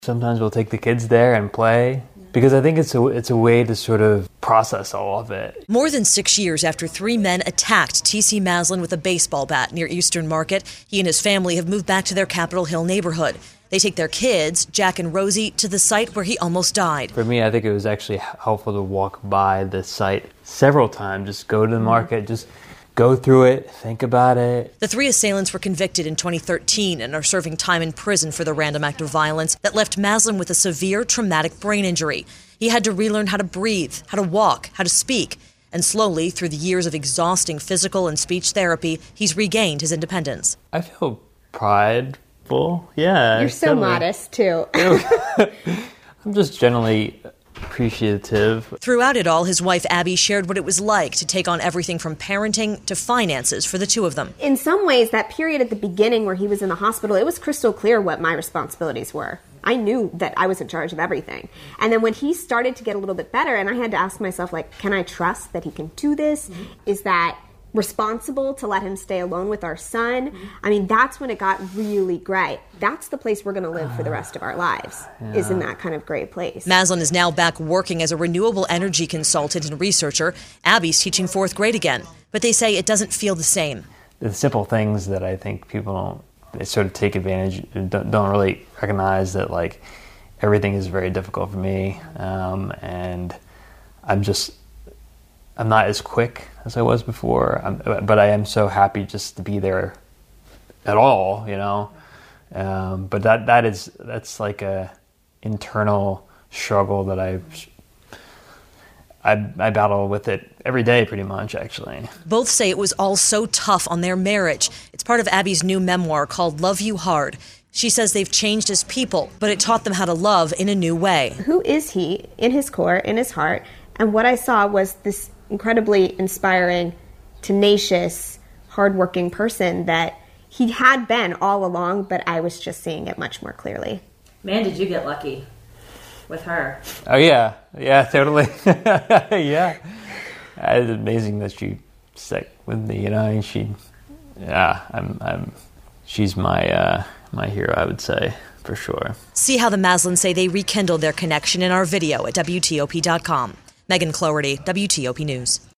Sometimes we'll take the kids there and play, because I think it's a way to sort of process all of it. More than 6 years after 3 men attacked T.C. Maslin with a baseball bat near Eastern Market, he and his family have moved back to their Capitol Hill neighborhood. They take their kids, Jack and Rosie, to the site where he almost died. For me, I think it was actually helpful to walk by the site several times, just go to the market, just go through it, think about it. The 3 assailants were convicted in 2013 and are serving time in prison for the random act of violence that left Maslin with a severe traumatic brain injury. He had to relearn how to breathe, how to walk, how to speak. And slowly, through the years of exhausting physical and speech therapy, he's regained his independence. I feel prideful, yeah. You're so modest, too. I'm just generally appreciative. Throughout it all, his wife Abby shared what it was like to take on everything from parenting to finances for the 2 of them. In some ways, that period at the beginning where he was in the hospital, it was crystal clear what my responsibilities were. I knew that I was in charge of everything. And then when he started to get a little bit better, and I had to ask myself, like, can I trust that he can do this? Mm-hmm. Is that responsible to let him stay alone with our son? Mm-hmm. I mean, that's when it got really gray. That's the place we're going to live for the rest of our lives, is in that kind of gray place. Maslin is now back working as a renewable energy consultant and researcher. Abby's teaching 4th grade again, but they say it doesn't feel the same. The simple things that I think people they sort of take advantage, don't really recognize that, like, everything is very difficult for me, and I'm not as quick as I was before, but I am so happy just to be there at all, you know. But that's like a internal struggle that I battle with it every day, pretty much, actually. Both say it was all so tough on their marriage. It's part of Abby's new memoir called Love You Hard. She says they've changed as people, but it taught them how to love in a new way. Who is he in his core, in his heart? And what I saw was this incredibly inspiring, tenacious, hardworking person that he had been all along, but I was just seeing it much more clearly. Man, did you get lucky with her. Oh, yeah. Yeah, totally. Yeah. It's amazing that she stuck with me, you know, and she's my hero, I would say, for sure. See how the Maslins say they rekindled their connection in our video at WTOP.com. Megan Cloherty, WTOP News.